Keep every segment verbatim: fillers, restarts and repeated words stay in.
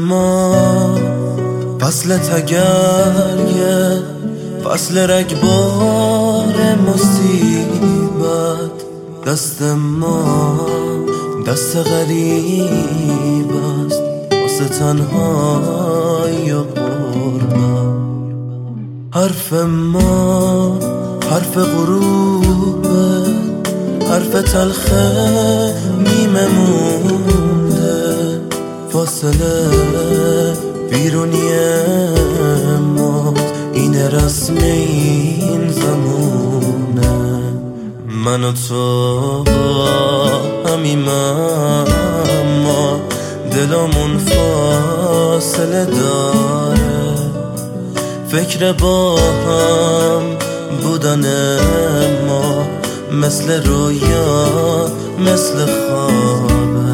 ما فصل تگرگ، فصل رگبار مصیبت. دست ما دست غریب است واسه تنهایی و غربت. حرف ما حرف غروبه، حرف تلخه نیمه مونده. فاصله بیرونی ما این رسم این زمونه. من و تو همیم اما دلمون فاصله داره. فکر با هم بودن ما مثل رویا مثل خوابه.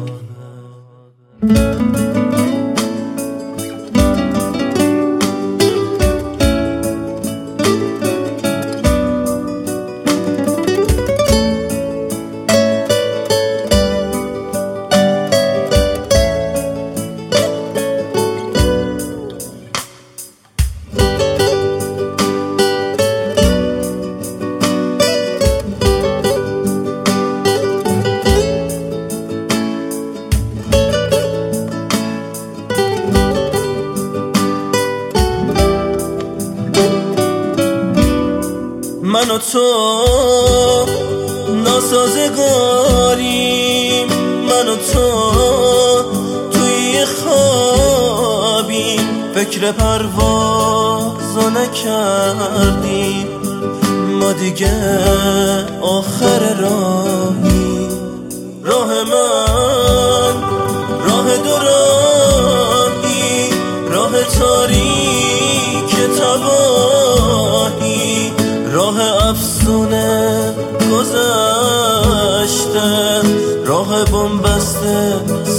من و تو ناسازگاریم، من و تو توی خوابیم. فکر پروازو نکردیم، ما دیگه آخر راهی. راه من راه دوراهی، راه تاریک تباهی، راه افسونه گذشته، راه بنبسته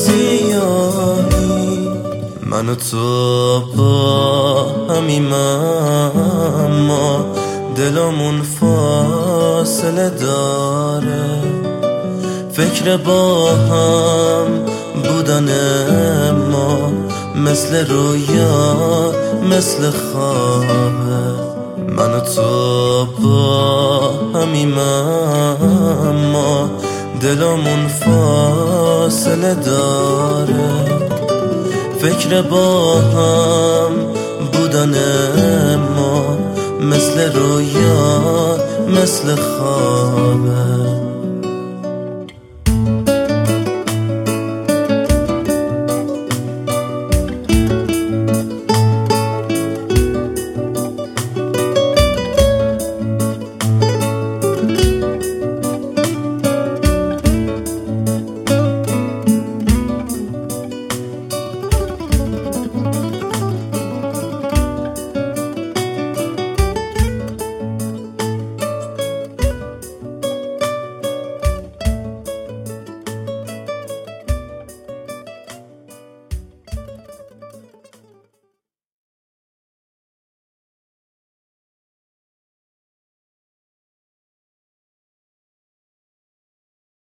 سیاهی. من و تو با همیم اما دلمون فاصله داره. فکر با هم بودن ما مثل رویا مثل خوابه. من و تو با همیم اما دلمون فاصله داره. فکر با هم بودن ما مثل رویا مثل خوابه.